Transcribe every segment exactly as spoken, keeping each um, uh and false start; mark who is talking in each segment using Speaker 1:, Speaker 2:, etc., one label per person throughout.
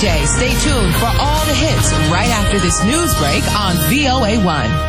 Speaker 1: J. Stay tuned for all the hits right after this news break on V O A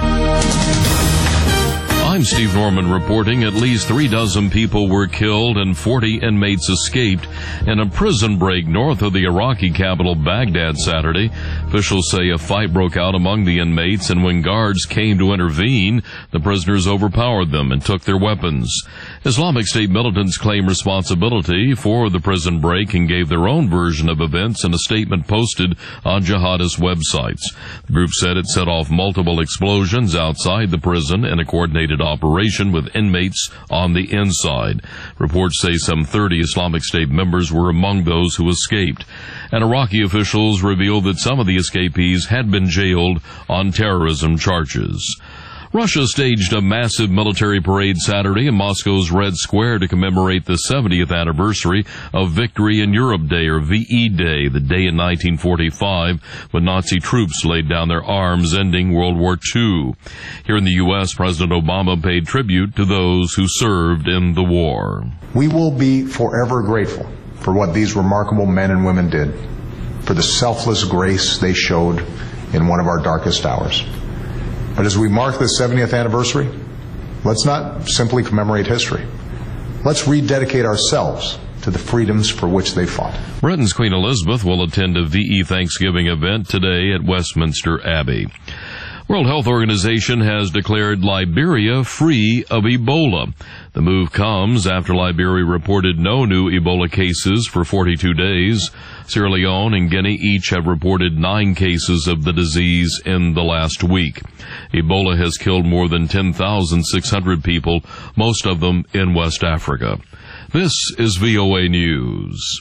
Speaker 1: one.
Speaker 2: I'm Steve Norman reporting at least three dozen people were killed and forty inmates escaped in a prison break north of the Iraqi capital Baghdad Saturday. Officials say a fight broke out among the inmates, and when guards came to intervene, the prisoners overpowered them and took their weapons. Islamic State militants claim responsibility for the prison break and gave their own version of events in a statement posted on jihadist websites. The group said it set off multiple explosions outside the prison in a coordinated operation with inmates on the inside. Reports say some thirty Islamic State members were among those who escaped. And Iraqi officials revealed that some of the escapees had been jailed on terrorism charges. Russia staged a massive military parade Saturday in Moscow's Red Square to commemorate the seventieth anniversary of Victory in Europe Day, or V E Day, the day in nineteen forty-five when Nazi troops laid down their arms, ending World War Two. Here in the U S, President Obama paid tribute to those who served in the war.
Speaker 3: We will be forever grateful for what these remarkable men and women did, for the selfless grace they showed in one of our darkest hours. But as we mark the seventieth anniversary, let's not simply commemorate history. Let's rededicate ourselves to the freedoms for which they fought.
Speaker 2: Britain's Queen Elizabeth will attend a V E Thanksgiving event today at Westminster Abbey. World Health Organization has declared Liberia free of Ebola. The move comes after Liberia reported no new Ebola cases for forty-two days. Sierra Leone and Guinea each have reported nine cases of the disease in the last week. Ebola has killed more than ten thousand six hundred people, most of them in West Africa. This is V O A News.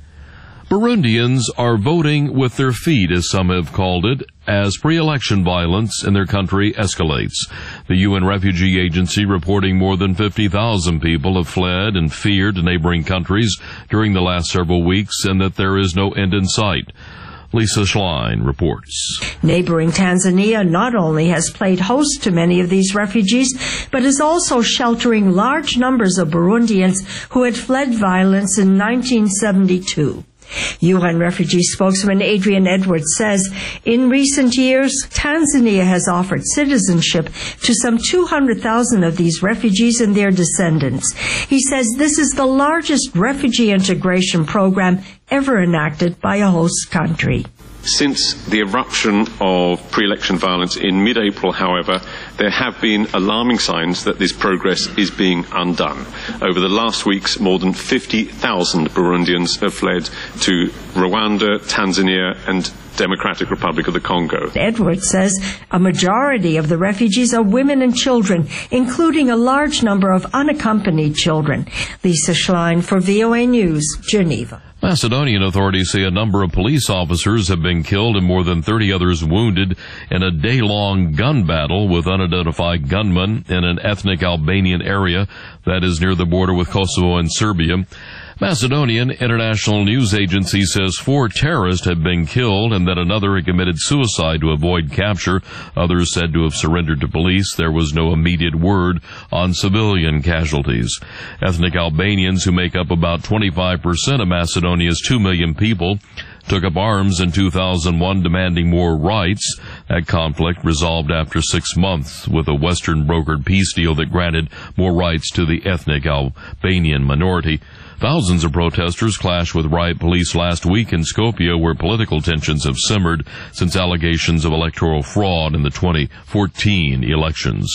Speaker 2: Burundians are voting with their feet, as some have called it, as pre-election violence in their country escalates. The U N Refugee Agency reporting more than fifty thousand people have fled and feared to neighboring countries during the last several weeks, and that there is no end in sight. Lisa Schlein reports.
Speaker 4: Neighboring Tanzania not only has played host to many of these refugees, but is also sheltering large numbers of Burundians who had fled violence in nineteen seventy-two. U N refugee spokesman Adrian Edwards says, in recent years, Tanzania has offered citizenship to some two hundred thousand of these refugees and their descendants. He says this is the largest refugee integration program ever enacted by a host country.
Speaker 5: Since the eruption of pre-election violence in mid-April, however, there have been alarming signs that this progress is being undone. Over the last weeks, more than fifty thousand Burundians have fled to Rwanda, Tanzania, and Democratic Republic of the Congo.
Speaker 4: Edwards says a majority of the refugees are women and children, including a large number of unaccompanied children. Lisa Schlein for V O A News, Geneva.
Speaker 2: Macedonian authorities say a number of police officers have been killed and more than thirty others wounded in a day-long gun battle with unidentified gunmen in an ethnic Albanian area that is near the border with Kosovo and Serbia. Macedonian International News Agency says four terrorists have been killed and that another had committed suicide to avoid capture. Others said to have surrendered to police. There was no immediate word on civilian casualties. Ethnic Albanians, who make up about twenty-five percent of Macedonia's two million people, took up arms in two thousand one demanding more rights. That conflict resolved after six months with a Western-brokered peace deal that granted more rights to the ethnic Albanian minority. Thousands of protesters clashed with riot police last week in Skopje, where political tensions have simmered since allegations of electoral fraud in the twenty fourteen elections.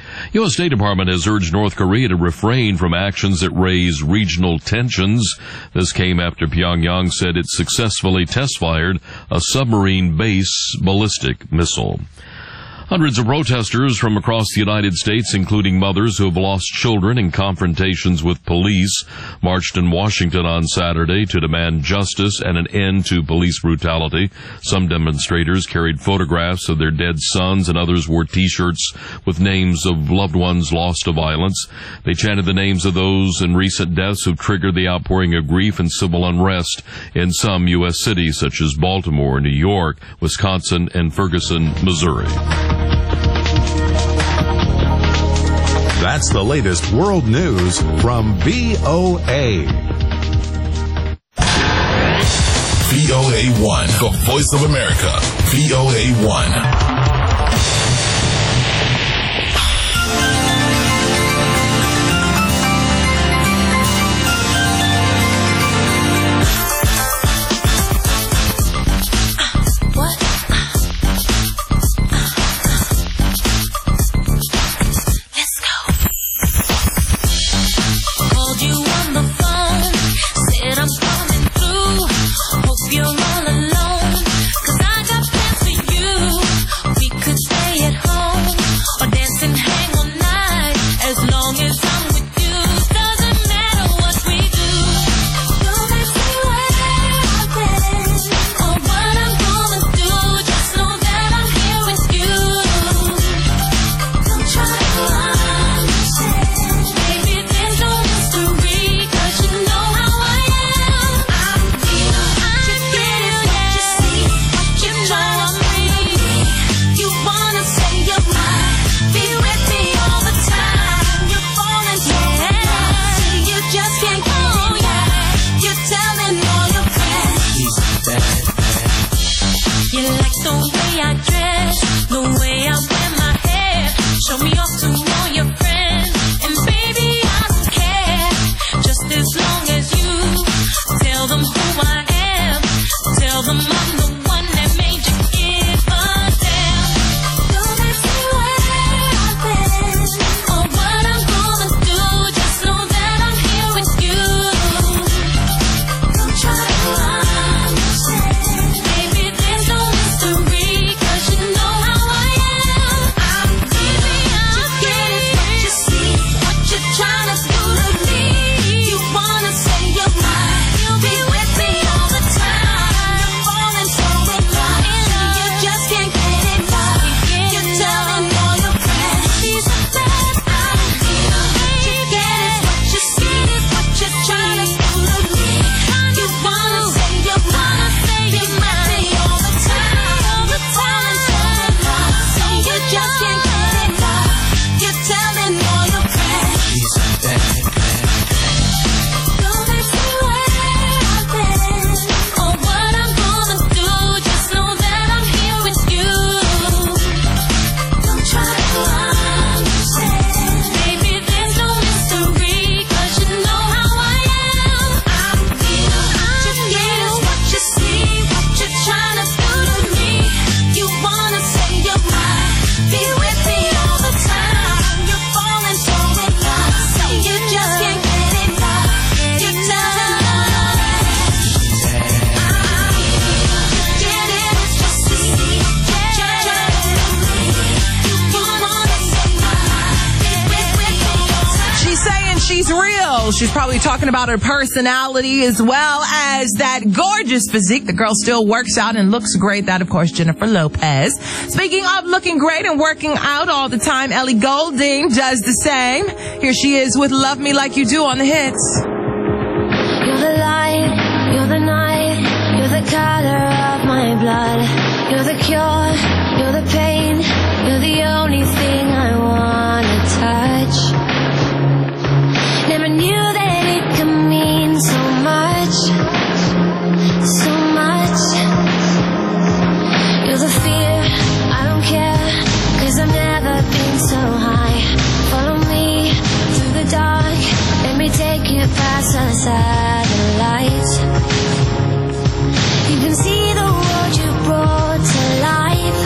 Speaker 2: U S State Department has urged North Korea to refrain from actions that raise regional tensions. This came after Pyongyang said it successfully test-fired a submarine-based ballistic missile. Hundreds of protesters from across the United States, including mothers who have lost children in confrontations with police, marched in Washington on Saturday to demand justice and an end to police brutality. Some demonstrators carried photographs of their dead sons, and others wore T-shirts with names of loved ones lost to violence. They chanted the names of those in recent deaths who've triggered the outpouring of grief and civil unrest in some U S cities such as Baltimore, New York, Wisconsin, and Ferguson, Missouri.
Speaker 6: That's the latest world news from V O A.
Speaker 7: V V O A one, the voice of America, V O A one.
Speaker 1: She's probably talking about her personality as well as that gorgeous physique. The girl still works out and looks great. That, of course, Jennifer Lopez. Speaking of looking great and working out all the time, Ellie Goulding does the same. Here she is with Love Me Like You Do on the hits.
Speaker 8: You're the light, you're the night, you're the color of my blood. You're the cure, you're the pain, you're the only thing I wanna touch. Never knew that it could mean so much, so much. You're the fear, I don't care, cause I've never been so high. Follow me through the dark, let me take you past the satellites. You can see the world you brought to life.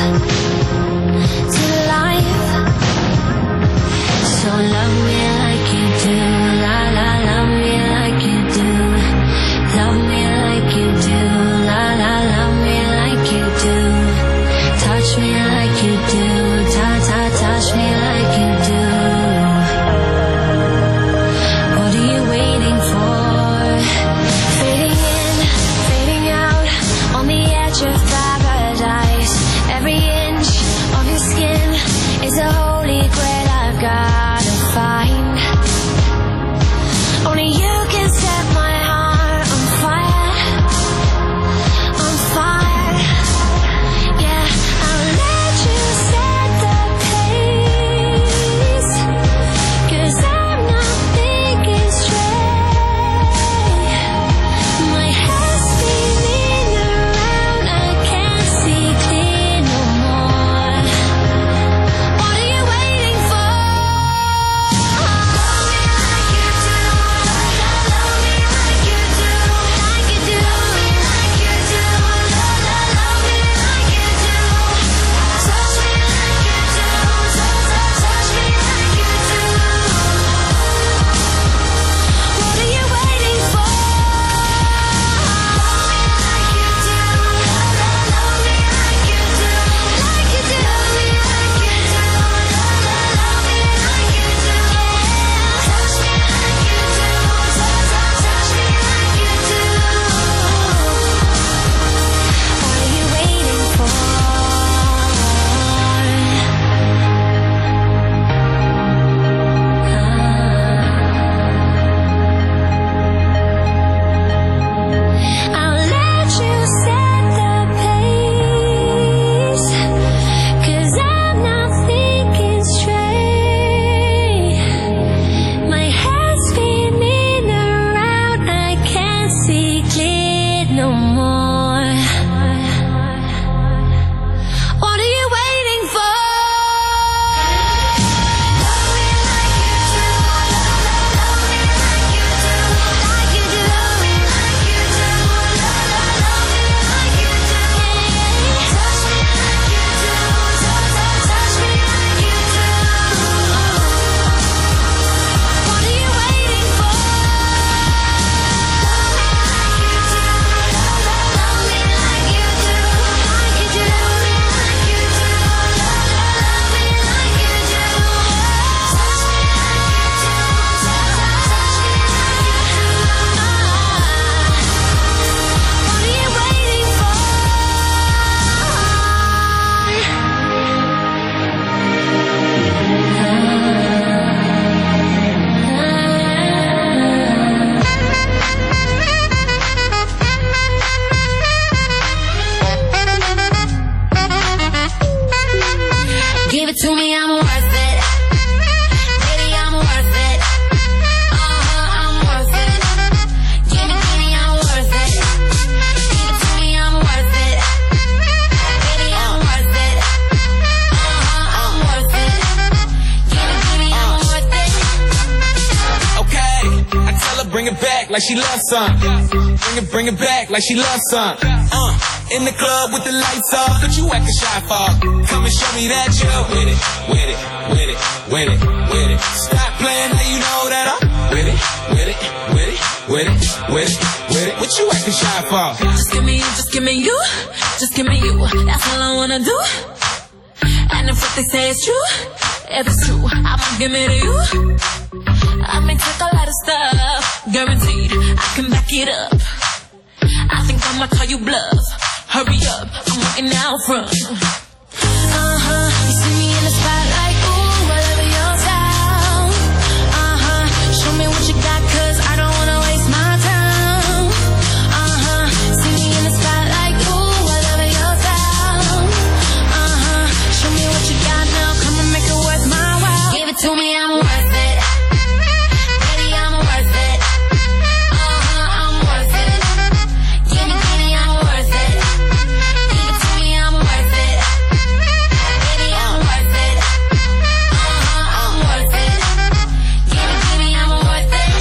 Speaker 9: like she loves some. Bring it, bring it back like she loves some. Uh, in the club with the lights off, but you acting shy for. Come and show me that you're with it, with it, with it, with it, with it. Stop playing, now you know that I'm with it, with it, with it, with it, with it, with it. What you acting shy for?
Speaker 8: Just give me you, just give me you, just give me you. That's all I wanna do. And if what they say is true, if it's true, I'ma give it to you. I may take a lot of stuff, guaranteed I can back it up. I think I'ma call you bluff. Hurry up, I'm waiting out front. Uh-huh, you see me in the spotlight, ooh, I love your style. Uh-huh, show me what you got, cause I don't wanna waste my time. Uh-huh, see me in the spotlight, ooh, I love your style. Uh-huh, show me what you got now, come and make it worth my while. Give it to me, I'm worth it. Baby, I'm worth it. Uh-huh, I'm worth it. Give me, give me, I'm worth it. Give it to me, I'm worth it. Baby, I'm worth it. Uh-huh, I'm worth it. Give me, give me, I'm worth it.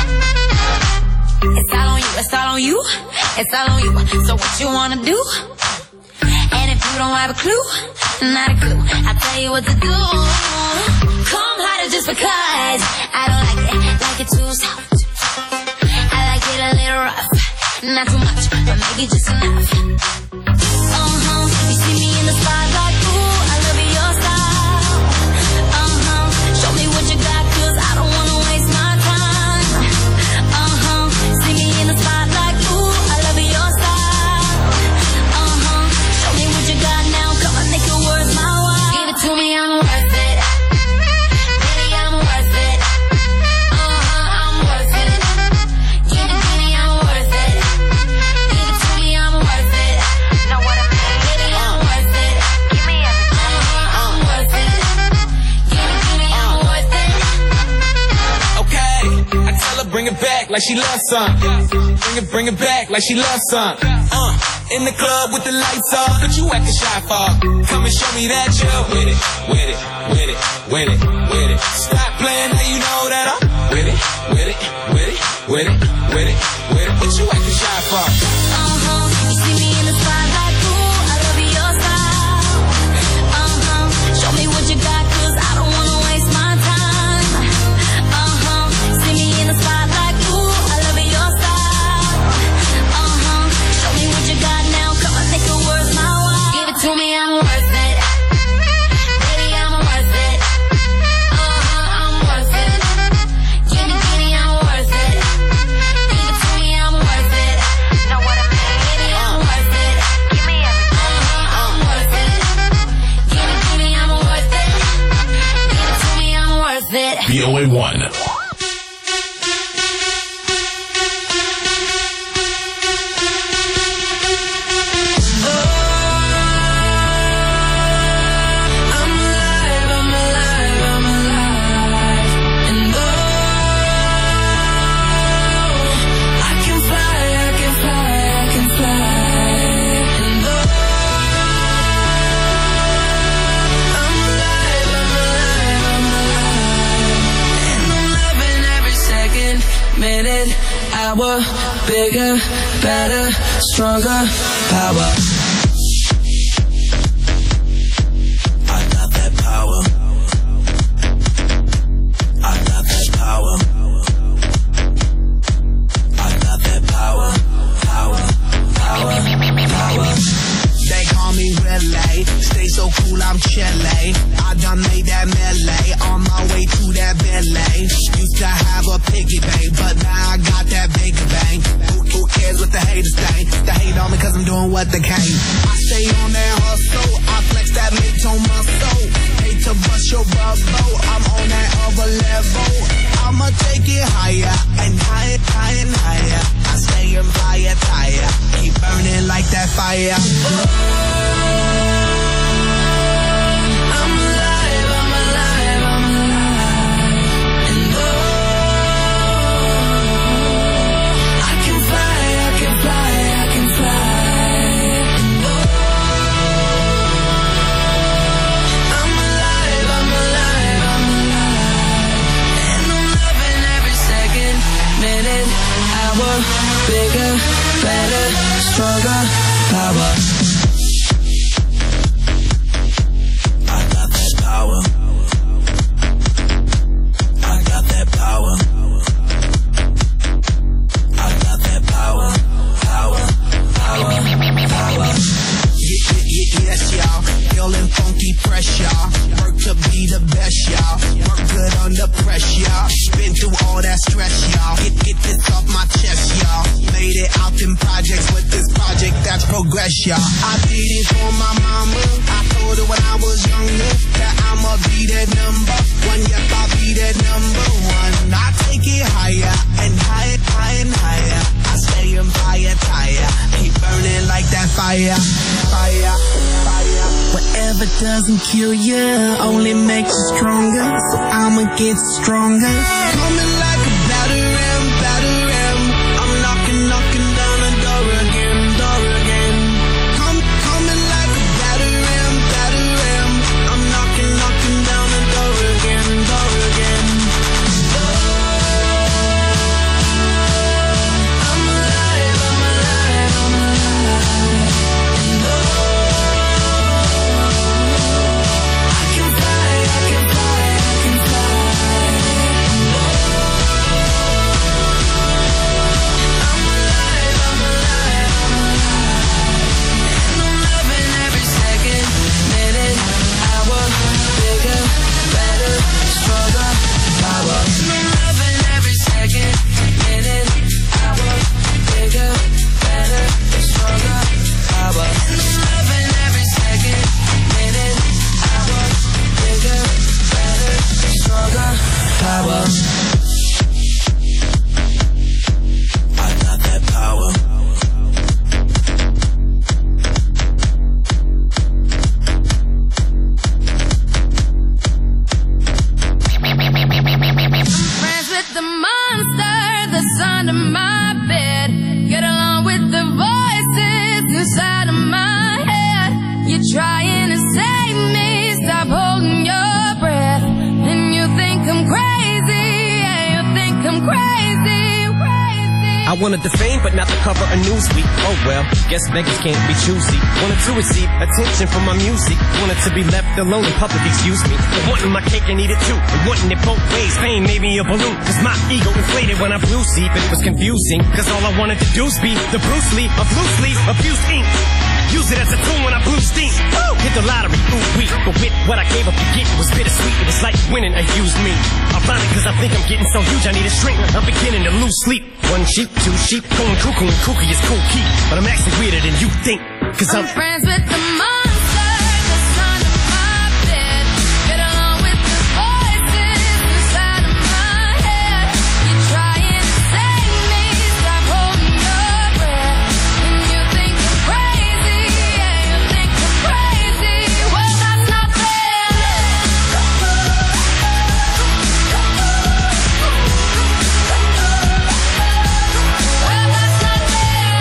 Speaker 8: It's all on you, it's all on you, it's all on you. So what you wanna do? And if you don't have a clue, not a clue, I'll tell you what to do. Come harder just because I don't like it, like it too soft. I like it a little rough, not too much, but maybe just enough. Uh-huh, you see me in the spotlight, ooh, I love your style. Uh-huh, show me what you got, cause I don't wanna waste my time. Uh-huh, see me in the spotlight, ooh, I love your style. Uh-huh, show me what you got now, come on, make it worth my while. Give it to me, I'm worth it. Baby, I'm worth it. Uh-huh, I'm worth it. Give me, give me, I'm worth it. Give it to me, I'm worth it. Know what I mean? Baby, I'm worth it. Give me everything. Uh-huh, I'm worth it. Give me, give me, I'm worth it.
Speaker 9: Okay, I tell her bring it back like she loves some. Bring it, bring it back like she loves some. Uh, in the club with the lights off, but you acting shy for. Come and show me that you're with it, with it, with it, with it, with it. Stop playing, now you know that I'm with it, with it, with it, with it, with it, with it. What you acting shy for?
Speaker 8: Uh-huh, you see me in the spotlight, ooh, I love your style. Uh-huh, show me what you got, cause I don't wanna waste my time. Uh-huh, see me in the spotlight, ooh, I love your style. Uh-huh, show me what you got now, come on, make it worth my while. Give it to me, I'm worth it. Baby, I'm worth it. Uh-huh, I'm worth it. Give me, give me, I'm worth it. Give it to me, I'm worth it. Know what I mean? Baby, I'm worth it. Give me everything. Uh-huh, I'm worth it. Give me, give me, I'm worth it. Give it to me, I'm worth it.
Speaker 7: V O A one.
Speaker 8: I'm alive, I'm alive, I'm alive. And oh, I can fly, I can fly, I can fly. And oh, I'm alive, I'm alive, I'm alive. And I'm loving every second, minute, hour, bigger, better, stronger, power. I got that power. I got that power. I got that power. Power. Power. Power.
Speaker 10: They call me Relay, stay so cool, I'm Chile. I done made that melee, on my way to that Bentley. Used to have a piggy bank, but now I got that bigger bang. Who, who cares what the haters think? They hate on me cause I'm doing what they can. I stay on that hustle, I flex that mid-tone muscle. Hate to bust your bubble, I'm on that other level. I'ma take it higher, and higher, higher, and higher. I stay in fire, tire, keep burning like that fire.
Speaker 8: I'm alive, I'm alive, I'm alive. And oh, I can fly, I can fly, I can fly. And oh, I'm alive, I'm alive, I'm alive. And I'm loving every second, minute, hour.
Speaker 10: stronger power. I got that power. I got that power. I got that power. Power. Power. Power. Yeah, yeah, yeah, yes, y'all. Feeling funky fresh, y'all. Work to be the best, y'all. Work good under pressure, y'all. Been through all that stress, y'all. Get, get this off my chest, y'all. Made it out in projects with this project that's progress, y'all. I did it for my mama. I told her when I was younger that I'ma be that number one. Yep, I'll be that number one. I take it higher and higher, higher and higher. I stay on fire, tire. Keep burning like that fire, fire, fire. Whatever doesn't kill you only makes you stronger. So I'ma get stronger. Coming like a battle ram, battle ram. I'm knocking, knocking down the door again, door again. Come, coming like a battle ram, battle ram. I'm knocking, knocking down the door again, door again. I'm alive, I'm alive, I'm alive. And oh, I can fly, I can fly, I can fly. I'm alive, I'm alive, I'm alive. And I'm loving every second, minute, hour, bigger, better, stronger, power. And I'm loving every second, minute, hour, bigger, better, stronger, power. And I'm loving every second, minute, hour, bigger, better, stronger, power. I got that power.
Speaker 8: Friends with the monster that's under my bed. Get along with the voices inside of my head. You're trying to save me, stop holding your breath. And you think I'm crazy, yeah, you think I'm crazy, crazy.
Speaker 11: I wanted the fame, but not the cover of Newsweek. Oh well, guess beggars can't be choosy. Wanted to receive attention from my music. Wanted to be left alone in public, excuse me. But wanting my cake and eat it too. And wanting it both ways, fame made me a balloon. Cause my ego inflated when I blew sleep. And it was confusing, cause all I wanted to do was be the Bruce Lee of loose leaf, abuse ink. Use it as a tool when I blew steam. Woo! Hit the lottery, ooh wee. But with what I gave up to get, it was bittersweet. It was like winning a used me. Ironic, cause I think I'm getting so huge I need a shrink. I'm beginning to lose sleep. One sheep, two sheep, going cuckoo and kooky is cool key. But I'm actually weirder than you think. Cause I'm,
Speaker 8: I'm friends with the monster that's under my bed. Get along with the voices inside of my head. You're trying to save me, stop holding your breath. And you think I'm crazy, yeah, you think I'm crazy. Well, that's not fair. Well, that's not fair.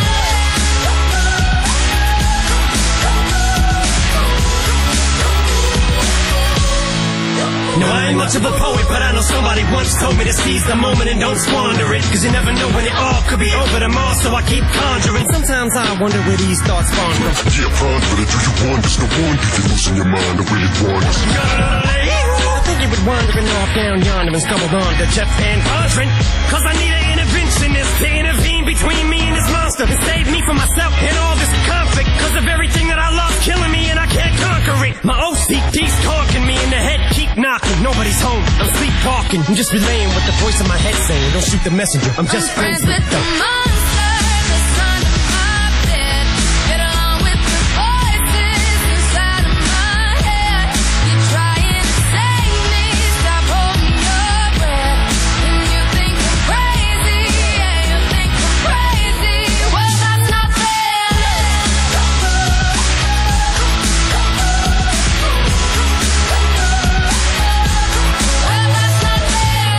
Speaker 11: no, I ain't much of a poet, but I know somebody once told me to seize the moment and don't squander it. Cause you never know when it all could be over tomorrow, so I keep conjuring. Sometimes I wonder where these thoughts spawn from.
Speaker 12: Yeah, ponder it. Do you wonder? There's no wonder you're losing your mind or really wanders.
Speaker 11: I think you would wandering off down yonder and stumbled on to Jeff Van Vondren. Cause I need an interventionist to intervene between me and this monster and save me from myself and all this conflict. Cause of everything that I love killing me and I can't conquer it. My O C D's talking me in the head, keep knocking. Nobody's home, I'm sleepwalking. I'm just relaying what the voice in my head saying. Don't shoot the messenger, I'm just
Speaker 8: I'm friends with the monster that's under my bed. Get along with the voices inside of my head. You're trying to save me, stop holding your breath. And you think I'm crazy, yeah, you think I'm crazy. Well, that's not fair. Well, that's not fair.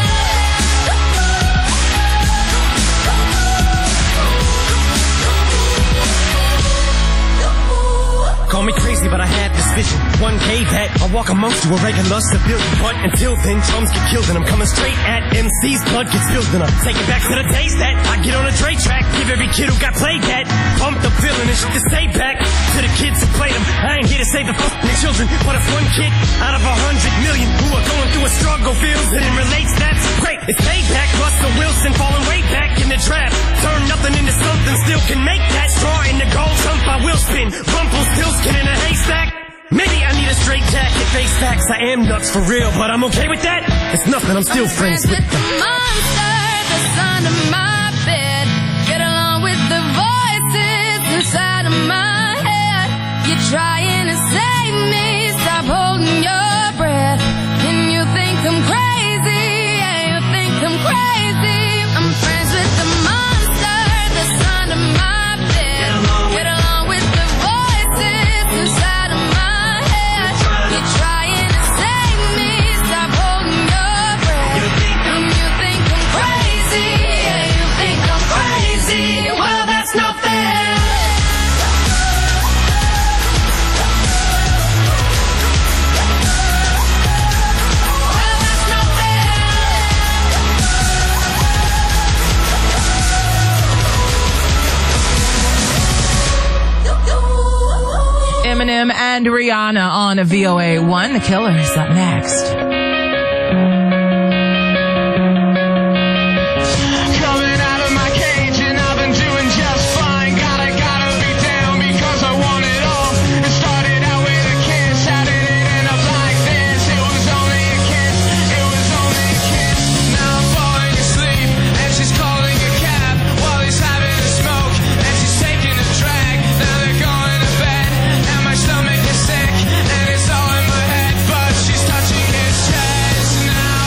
Speaker 11: Call me crazy, but I had this vision. one K that I walk amongst you, a regular civilian. But until then, drums get killed and I'm coming straight at M C's. Blood gets spilled and I'm taking back to the days that I get on a Dre track. Give every kid who got played that bump the feeling and shit to stay back to the kids who played them. I ain't here to save the fucking children, but if one kid out of a hundred million who are going through a struggle feels it and relates, that's great. It's payback. Russell Wilson falling way back in the draft. Turn nothing into something, still can make that. Straw in the gold hump, I will spin. Rumpelstiltskin in a haystack. Maybe I need a straight jacket, face facts. I am nuts for real, but I'm okay with that. It's nothing, I'm still
Speaker 8: I'm
Speaker 11: friends with
Speaker 8: the monster that's under my bed. Get along with the voices inside of my head. You're trying to save me, stop holding your breath. And you think I'm crazy, yeah, you think I'm crazy. I'm friends with the monster that's under my bed. Get along with the voices inside of my head. You're trying to save me, stop holding your breath. And you think I'm crazy, yeah, you think I'm crazy. Well, that's not fair.
Speaker 1: Eminem and Rihanna on V O A one. The Killers up next.
Speaker 13: Coming out of my cage and I've been doing just fine. Gotta, gotta be down because I want it all. It started out with a kiss. How did it end up like this? It was only a kiss. It was only a kiss. Now I'm falling asleep and she's calling a cab while he's having a smoke and she's taking a drag. Now they're going to bed and my stomach is sick and it's all in my head, but she's touching his chest now.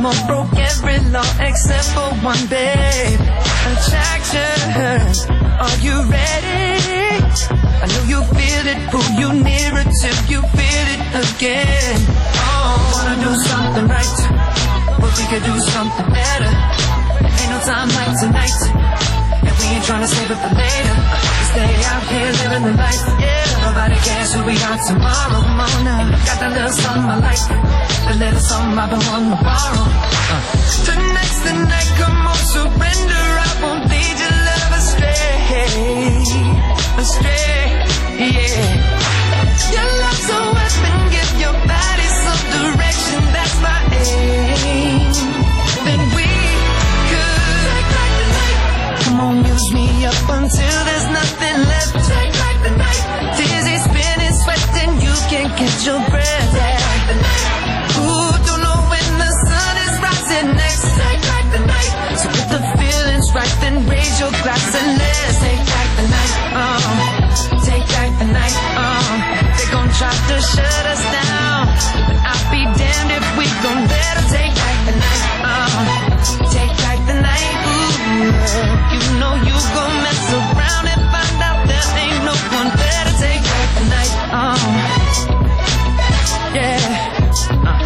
Speaker 14: almost broke every law except for one, babe. Attraction, are you ready? I know you feel it, pull you nearer till you feel it again. Oh, wanna do something right, but we could do something better. Ain't no time like tonight, and we ain't tryna save it for later. We stay out here living the life, yeah. Nobody cares who we are tomorrow morning. Got that little something I like, the little something I've been wanting to borrow. Uh. Tonight's the night, come on, surrender. I won't lead your love astray, astray, yeah. Your love's a weapon, give your body some direction. That's my aim. Then we could take back the night. Come on, use me up until there's nothing left. Take back the night. Dizzy, spinning, sweating, you can't catch your breath. Take back the night. Ooh, don't know when the sun is rising next. Take back the night. So if the feeling's right, then raise your glass and let's take back the night. Uh, take back the night. Uh, they gon' try to shut us down, but I'll be damned if we gon' let them take back the night. Uh, take back the night. Ooh, you know you gon' mess around and find out there ain't no one better. Take back the night. Uh, yeah. Uh.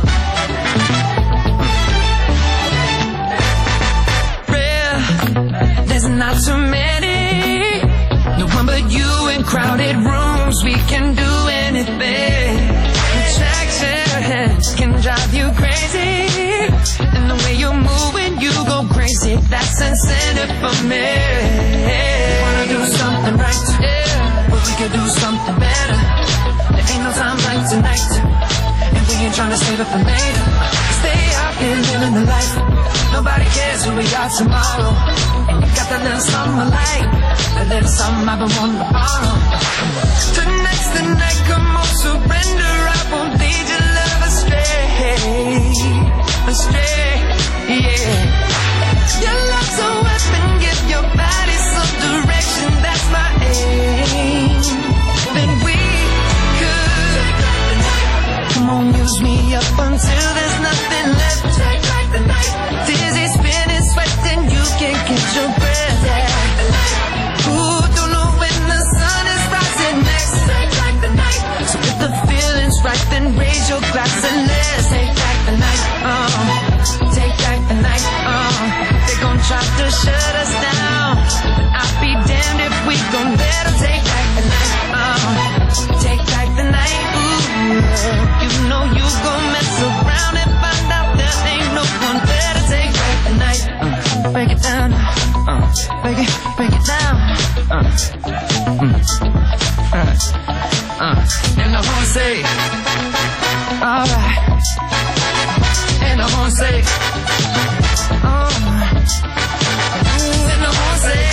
Speaker 14: Real, there's not too many. No one but you in crowded rooms. We can do anything. Attraction can drive you crazy, and the way you're moving, you go crazy. That's incentive for me. Wanna do something right, yeah, but we could do something better. There ain't no time like tonight, and we ain't tryna save it for later. Stay out here living the life. Nobody cares who we are tomorrow. And you got that little something I like, that little something I've been wanting to borrow. Tonight's the night, come on, surrender. I won't lead your love astray, astray, yeah. Your love's a weapon, give your body some direction. That's my aim. Then we could take back the night. Come on, use me up until there's nothing left. Take back the night. Dizzy, spinning, sweating, you can't catch your breath. Take back the night. Ooh, don't know when the sun is rising next. Take back the night. So if the feeling's right, then raise your glass and let's take back the night. Uh, take back the night. Uh, they gon' try to shut us down, but I'll be damned if we gon' let them take back the night. Uh, take back the night. Ooh, you know you gon' mess around and find out there ain't no one better. Take back the night. Uh, break it down. Uh, break it, break it down. Uh, mm, uh, uh, and the horn say, alright. And the horn say, alright. And the horn say,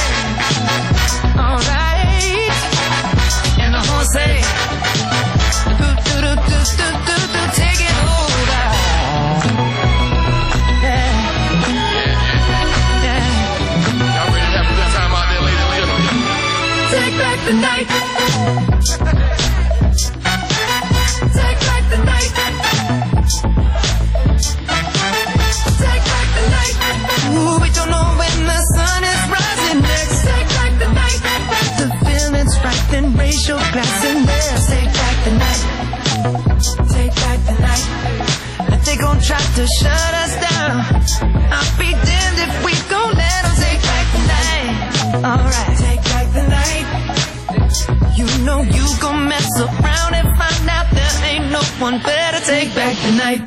Speaker 14: alright. And the horn say, do do do do do do do, take it over. Yeah, yeah.
Speaker 15: Y'all ready to have a good time out there, ladies and gentlemen?
Speaker 14: Take back the night. Take back the night. Take back the night. Ooh, we don't know when the sun is rising next. Take back the night. The feeling's right, then raise your glass and let's take back the night. Take back the night. If they gon' try to shut us down, I'll be damned if we gon' let them take back the night. Alright, take back the night. You know you gon' mess around and find out there ain't no one better. Take back the night.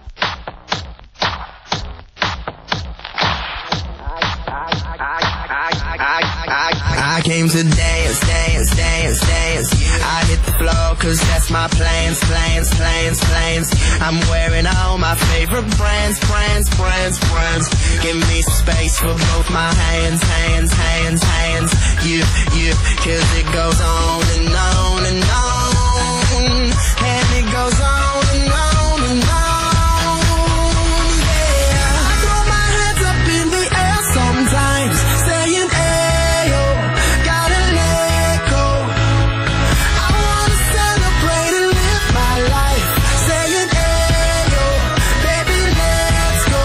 Speaker 10: I came to dance, dance, dance, dance. I hit the floor cause that's my plans, plans, plans, plans. I'm wearing all my favorite brands, brands, brands, brands. Give me some space for both my hands, hands, hands, hands. You, you, cause it goes on and on and on. And it goes on and on and on. Yeah. I throw my hands up in the air sometimes, saying, ayo, gotta let go. I wanna celebrate and live my life, saying, ayo, baby, let's go.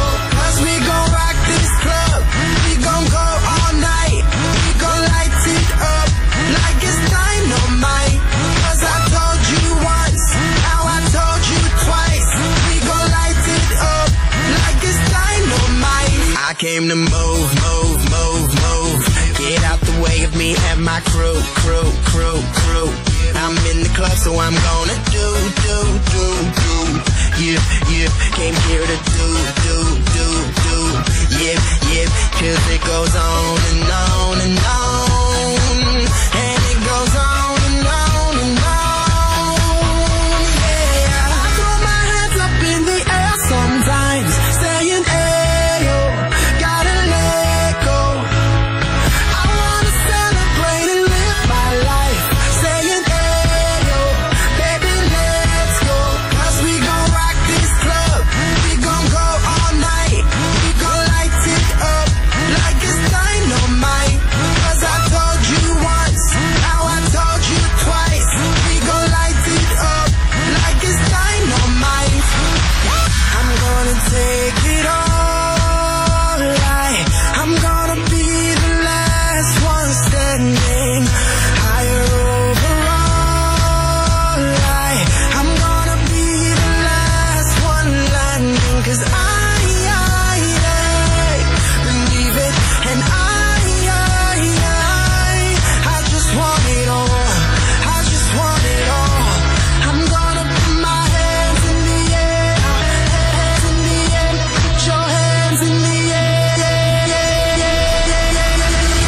Speaker 10: to move, move, move, move. Get out the way of me and my crew, crew, crew, crew. I'm in the club, so I'm gonna do, do, do, do. Yeah, yeah, came here to do, do, do, do. Yeah, yeah, cause it goes on and on and on. And it goes on and on and on. Yeah, I throw my hands up in the air sometimes, saying, ayo, gotta let go. I wanna celebrate and live my life, saying, ayo, baby, let's go. Cause we gon' rock this club, we gon' go all night, we gon' light it up like it's dynamite. Cause I told you once, now I told you twice, we gon' light it up like it's dynamite. I'm gonna take it all, right? I'm gonna be the last one standing, higher overall, right? I'm gonna be the last one landing. Cause I, I, I believe it, and I, I, I I just want it all, I just want it all. I'm gonna put my hands in the air, hands in the air, put your hands in the air, yeah, yeah, yeah, yeah, yeah,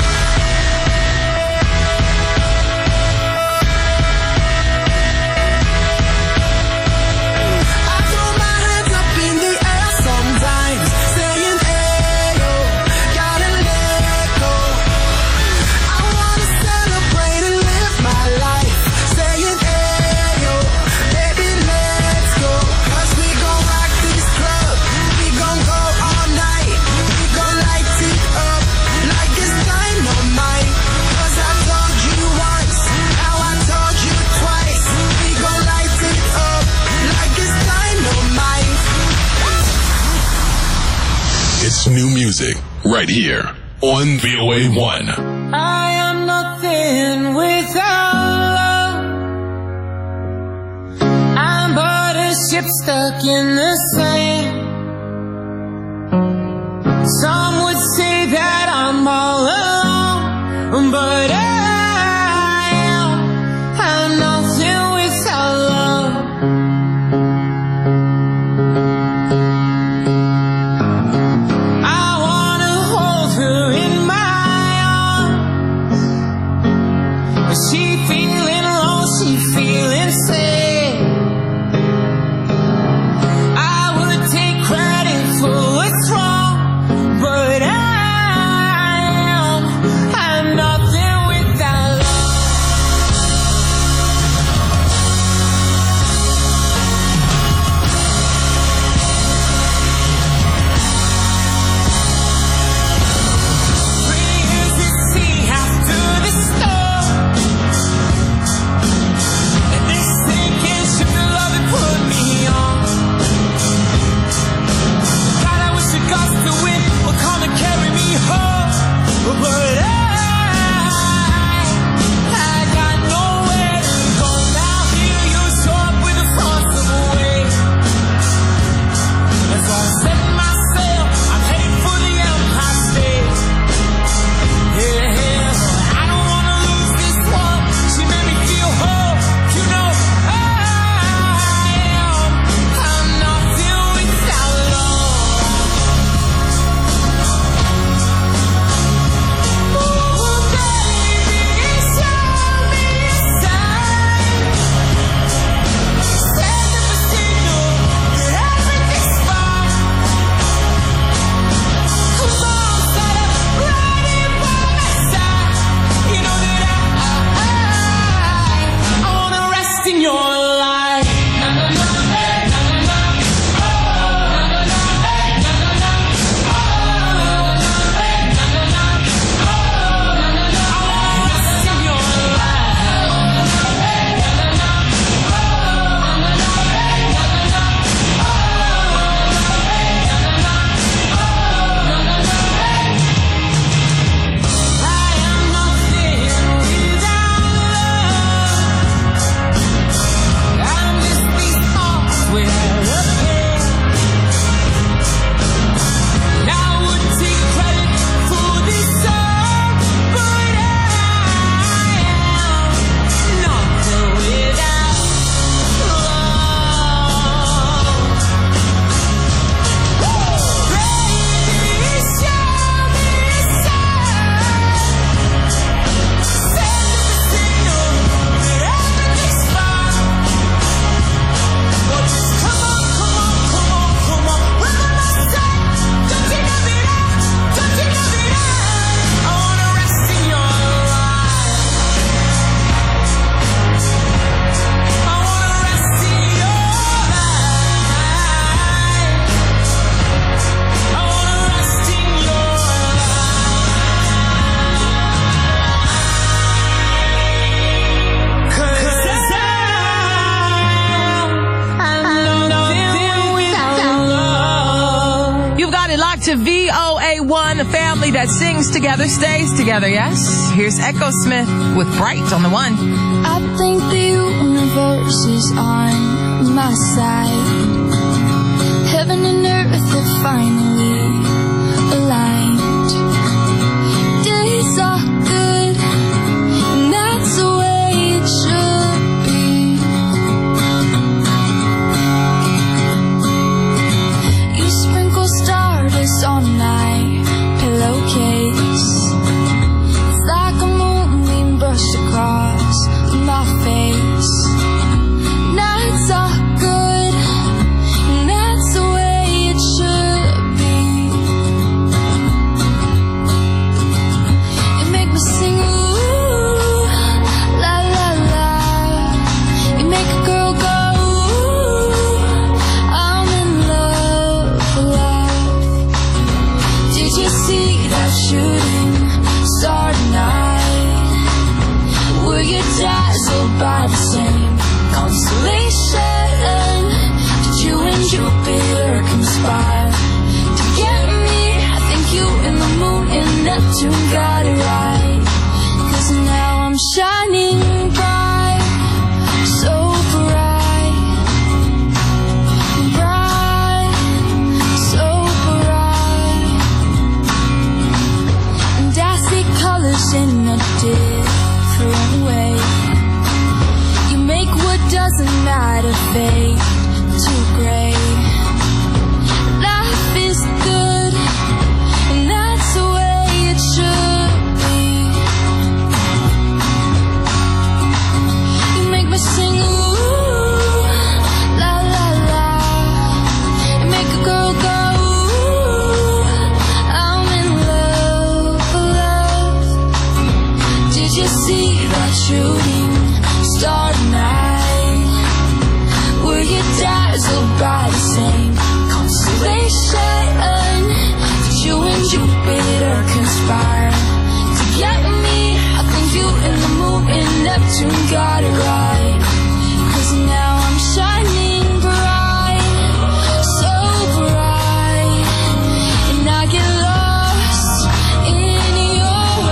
Speaker 10: I throw my hands up in the air sometimes, saying, ayo, gotta let go. I wanna celebrate and live my life, saying, ayo, baby, let's go. Cause we gon' rock this club, we gon' go all night, we gon' light it up like it's dynamite. Cause I told you once, now I told you twice, we gon' light it up like it's dynamite.
Speaker 7: It's new music right here on V O A one.
Speaker 14: I am nothing without love. I'm but a ship stuck in the sand. Some would say that I'm all alone, but I am, I'm nothing without love. I wanna hold her in my arms. She feeling low, she feeling sad. I would take
Speaker 1: to V O A one, a family that sings together, stays together, yes? Here's Echo Smith with Bright on the one.
Speaker 8: I think the universe is on my side. Heaven and earth are finally aligned. Days are good, and that's the way it should be. You sprinkle stardust on my pillowcase. It's like a moonbeam brushed across my face. Nights are good, and that's the way it should be. You make me sing, ooh, la la la. You make a girl go, ooh, I'm in love, love. Did you see that shooting star tonight? Were you dazzled by the same constellation? Did you and Jupiter conspire to get me? I think you and the moon and Neptune got it right. 'Cause now I'm shining bright, so bright, bright, so bright. And I see colors in a different way. You make what doesn't matter fade to gray. Life is good, and that's the way it should be. You make me sing, ooh, la la la. You make a girl go, ooh, I'm in love, love. Did you see that shooting star tonight? Were you dazzled by the same constellation? Did you and Jupiter conspire to get me? I think you and the moon and Neptune got it right. 'Cause now I'm shining bright, so bright, and I get lost in your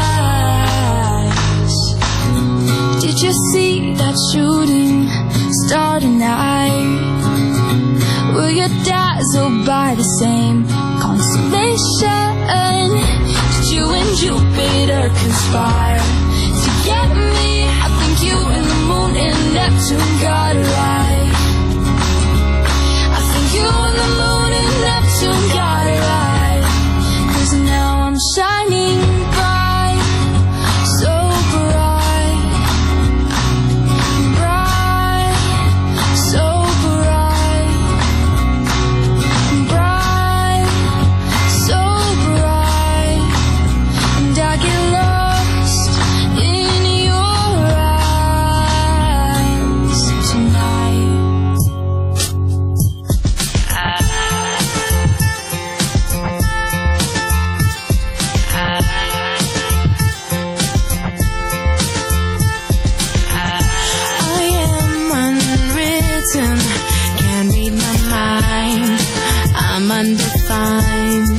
Speaker 8: eyes. Did you see that shooting star tonight? Were you dazzled by the same constellation? Did you and Jupiter conspire to get me? I think you and the moon and Neptune got it right. I think you and the moon and Neptune got it right. 'Cause now I'm shining bright, so bright, bright, so bright, bright, so bright. And I get lost in your eyes tonight. I am unwritten, can't read my mind. I'm undefined.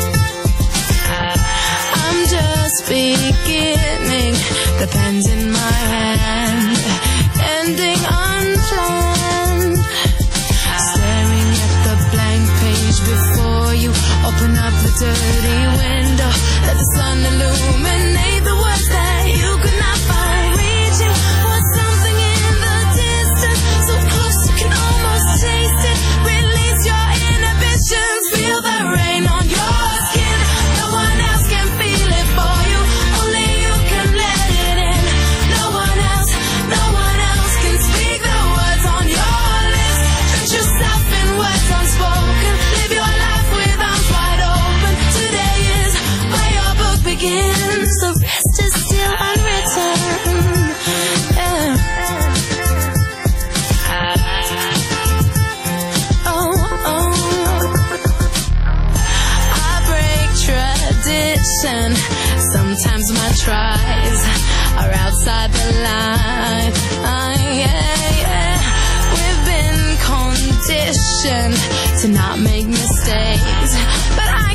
Speaker 8: I'm just beginning, the pen's in my hand, ending unplanned. Staring at the blank page before you, open up the dirty window, let the sun illuminate the words that you could not find. Reaching for something in the distance, so close you can almost taste it. Release your inhibitions, feel the rain on your skin. No one else can feel it for you, only you can let it in. No one else, no one else can speak the words on your lips. Drench yourself in words unspoken, live your life with arms wide open. Today is where your book begins, the rest is still unwritten. Yeah. Oh, oh. I break tradition. Sometimes my tries are outside the line. Uh, yeah, yeah. We've been conditioned to not make mistakes, but I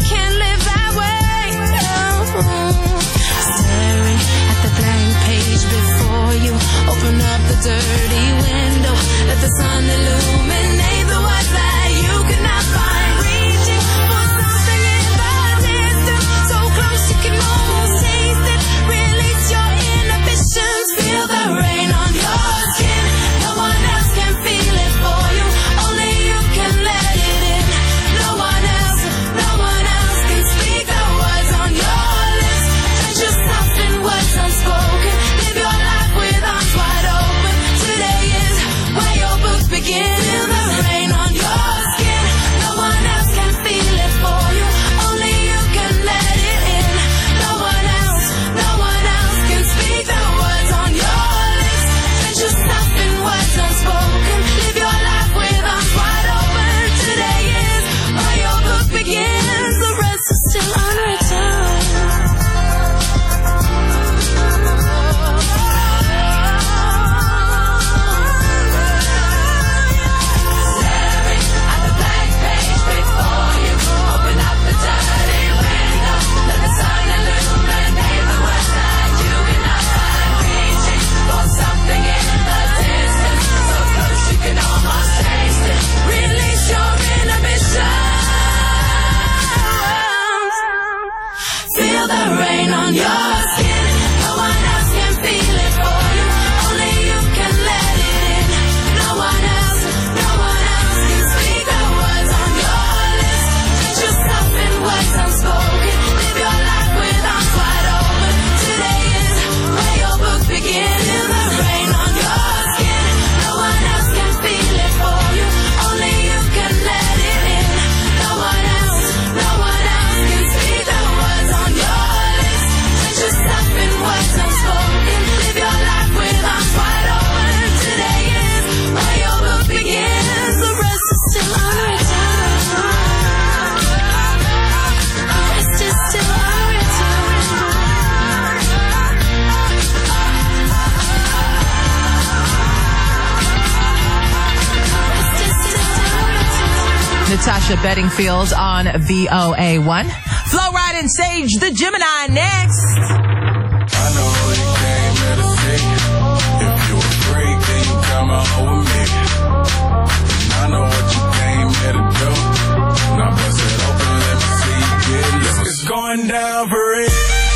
Speaker 1: Natasha Bedingfield on V O A one. Flo Rida and Sage the Gemini next.
Speaker 16: I know you came here to see. If you a freak, then you come on with me. And I know what you came here to do. Now bust it open, let me see you get loose. It's going down for real.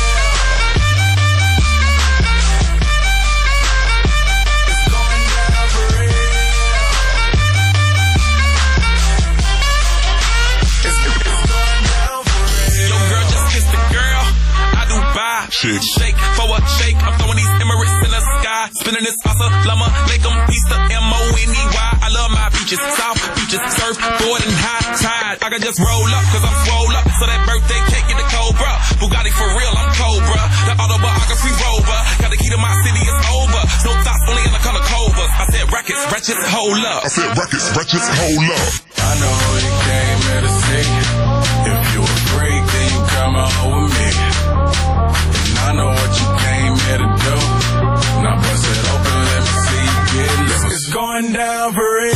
Speaker 9: Shake. shake for a shake. I'm throwing these Emirates in the sky. Spinning this salsa, llama, make them Easter, M O N E Y. I love my beaches, south beaches, surfboard and high tide. I can just roll up, cause I'm swole up. So that birthday cake get the Cobra. Bugatti for real, I'm Cobra. The autobiography rover. Got the key to my city, it's over. No thoughts, only in the color Cobras. I said rackets, wretches, hold up.
Speaker 12: I said rackets, wretches, hold up.
Speaker 16: I know you came here to see. If you a freak, then you come on with me. I know what you came here to do. Now bust it open, let me see you get loose. It's going down for real.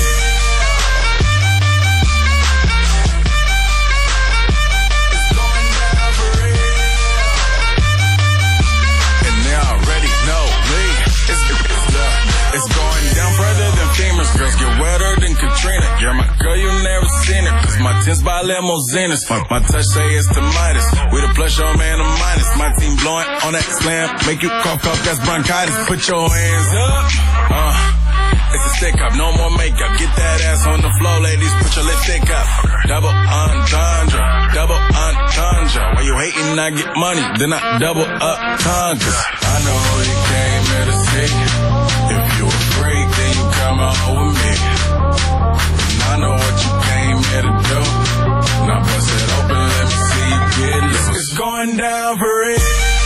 Speaker 16: It's going down for real. And they already know me. It's, it's, uh, it's going down further than famous girls get wetter than Katrina. You're my girl, you never seen it. Cause my tints by limousines. My touch say it's the Midas. We the plus your man a minus. My team blowing on that slam. Make you cough up, that's bronchitis. Put your hands up. Uh, it's a stick up, no more makeup. Get that ass on the floor, ladies. Put your lipstick up. Double entendre. Double entendre. While you hating, I get money. Then I double up tundras. I know you came here to see. If you a freak, then you come on with me. I know what you came here to do. Now bust it open, let me see you get loose. It's going down for real.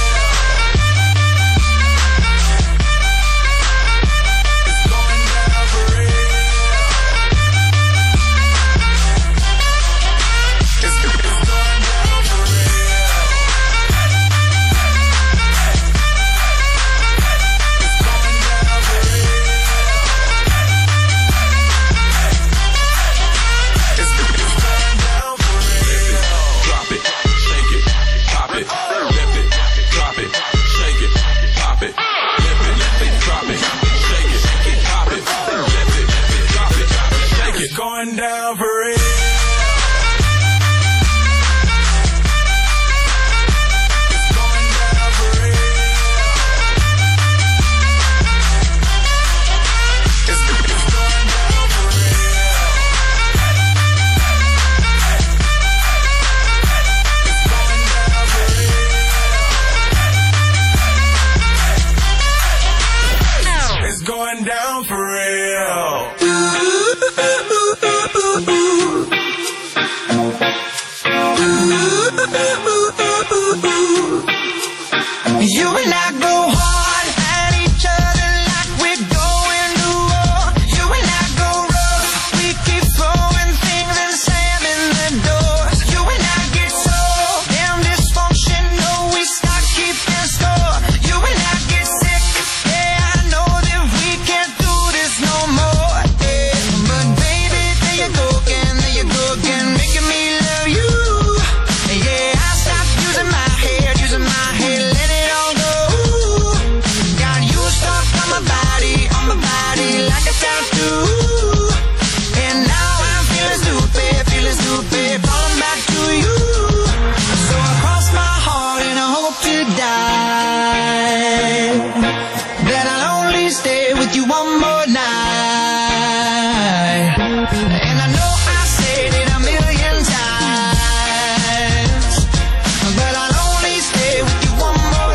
Speaker 16: It's going down for real. It's, it's going down for real. It's going down for real. It's, it's going down for real. Drop it, shake it, pop it, lift it, drop it, shake it, pop it, lift it, lift it, drop it, shake it, pop it, lift it, drop it, shake it. Going down for real. It's going down for real. It's, it's going down for real. It's going down for real.
Speaker 14: You and I go hard at each other like we're going to war. You and I go rough, we keep throwing things and slamming the doors. You and I get so damn dysfunctional, we start keeping score. You and I get sick, yeah, I know that we can't do this no more. Yeah. But baby, there you go again, there you go again, making me love you. Yeah, I stopped using my head, using my head, let it all go. Got you stuck on my body, on my body like a tattoo. And now I'm feeling stupid, feeling stupid, falling back to you. So I cross my heart and I hope to die that I'll only stay with you one more night. And I know I said it a million times, but I'll only stay with you one more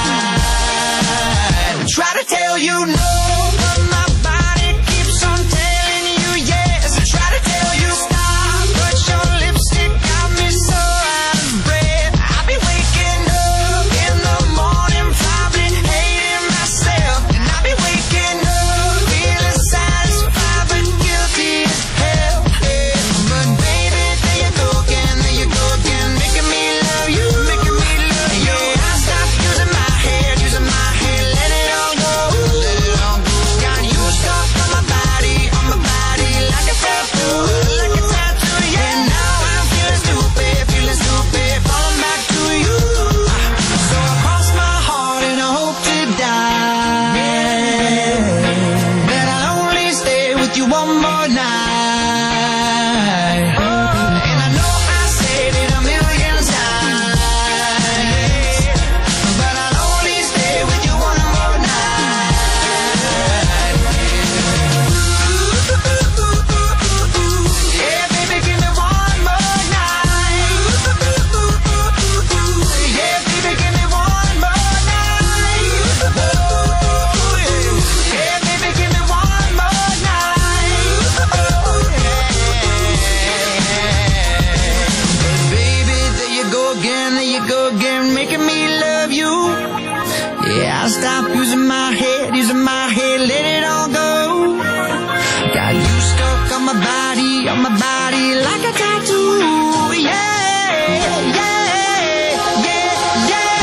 Speaker 14: night. Try to tell you no, but my body keeps on telling you yes. Try to tell you stop, but your lipstick got me so out of breath. I'll be waking up in the morning, probably hating myself. And I'll be waking up feeling satisfied but guilty as hell.
Speaker 10: on my body like a tattoo. Yeah, yeah, yeah, yeah.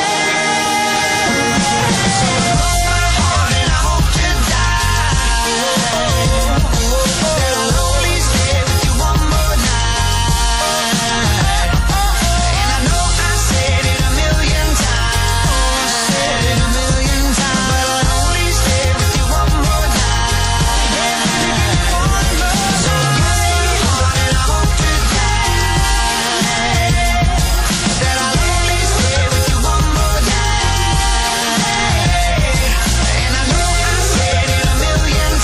Speaker 10: Broke my heart and I hope to die. That I'll only stay with you one more night. And I know I said it a million times, said it a million times, but I'll only stay with you one more night. Yeah, one more. So break my heart and I hope to die. That I'll only stay with you one more night. And I know I said it a million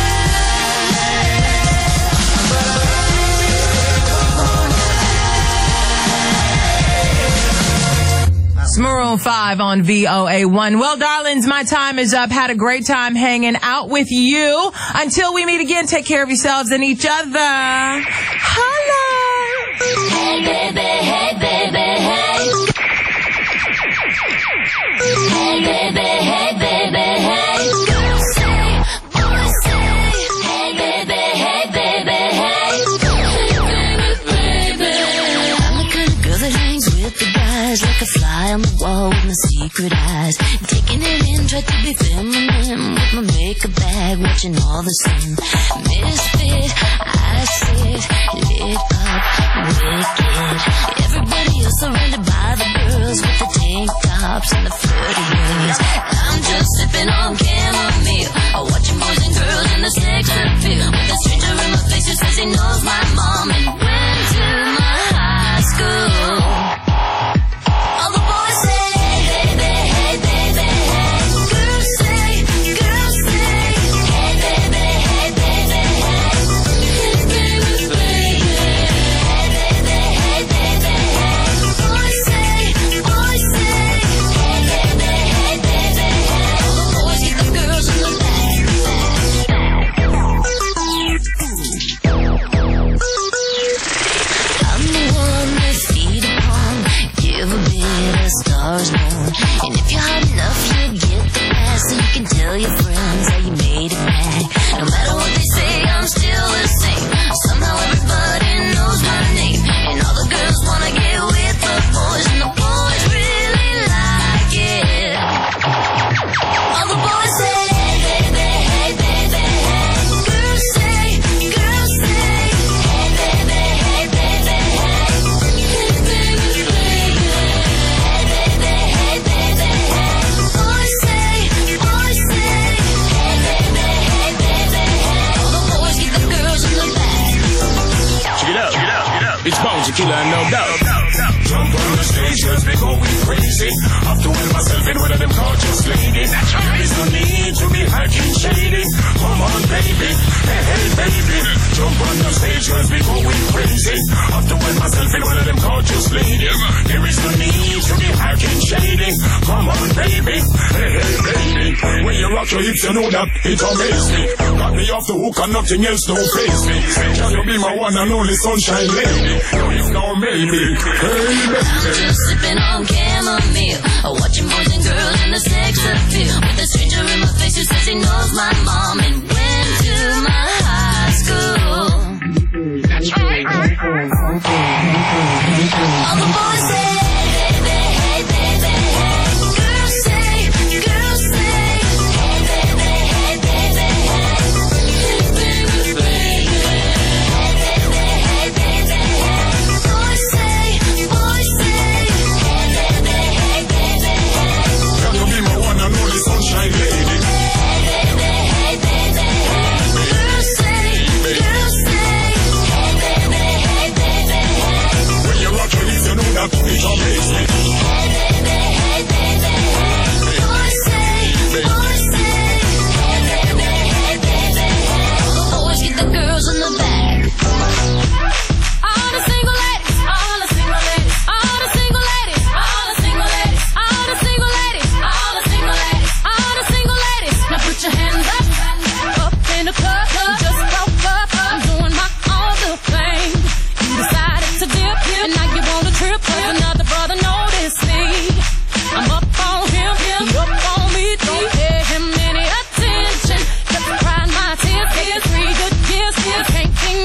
Speaker 10: times, but I'll only stay one more night.
Speaker 1: It's Maroon five on V O A one. Well, darlings, my time is up. Had a great time hanging out with you. Until we meet again, take care of yourselves and each other. Holla!
Speaker 8: Hey baby, hey baby, hey. Hey baby, hey baby, hey. Girls say, boys say. Hey baby, hey baby, hey. Baby, I'm the kind of girl that hangs with the guys, like a fly on the wall with my secret eyes. Taking it in, try to be feminine with my makeup bag, watching all the sin. Misfit, I sit, lit up, wicked. Everybody else surrounded by the girls with the tank tops and the flirty ways. I'm just sipping on chamomile, watching boys and girls in the sex appeal. With a stranger in my face who says he knows my mom and went to my high school. All the boys say, hey baby, hey baby, hey. Girls say, girls say, hey baby, hey baby, hey. Hey baby, baby. Hey baby, hey baby, hey. Boys say, boys say, hey baby, hey baby, hey. All the boys get the girls in the back. I'm the one they feed upon, give a bit of stars born. And if you're hot enough, you'll get the pass, so you can tell your friends how you made it back. No matter what they say, I'm still the same. Somehow everybody knows my name, and all the girls wanna get with the boys, and the boys really like it. All the boys say, hey baby, hey baby, hey. Girls say, girls say, hey baby, hey baby, hey. Hey baby, baby. Hey baby, hey baby, hey. Boys say, boys say, hey baby, hey baby, hey. All the boys get the girls in the back.
Speaker 16: Check it out, check it out, check it out. It's Bones Tequila, no doubt. Jump on the stage, cause we going crazy. Have to win myself in one of them gorgeous ladies. There is no need to be hacking shady. Come on, baby, hey, hey, baby. Jump on the stage, cause we going crazy. Have to win myself in one of them gorgeous ladies. There is no need to be hacking shady. Come on, baby, hey, hey, baby. When you rock your hips, you know that it amazes me. Got me off the hook and nothing else don't face me. Can you be my one and only sunshine lady? No, if no, maybe. Hey,
Speaker 8: I'm just sipping on chamomile, watching boys and girls in the sex appeal. With a stranger in my face who says he knows my mom and went to my high school. All the boys say, hey baby, hey baby, hey. Girls say, girls say, hey baby, hey baby, hey. Hey baby, baby. Hey baby, hey baby, hey. Boys say, boys say, hey baby, hey baby, hey.
Speaker 16: Can you be my one and only sunshine lady?
Speaker 8: Hey baby, hey baby, hey. Girls say, girls say, hey baby, hey baby, hey.
Speaker 16: When you rock your hips, you know that it amazes me.
Speaker 8: Hey baby, hey baby, hey. Boys say, boys say, hey baby, hey baby, hey. All the boys get the girls in the back. All the single ladies, all the single ladies, all the single ladies, all the single ladies, all the single ladies, all the single ladies, all the single ladies. Now put your hands up, up in the club. You just broke up, I'm doing my own little thing. You decided to dip, and now you want a trip, 'cause another brother noticed me. I'm up on him, he up on me. Don't pay him any attention. Just crying my tears, tears, three good years, still can't think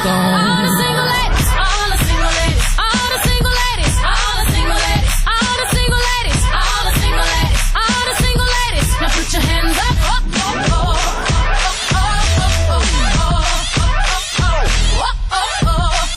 Speaker 14: gone.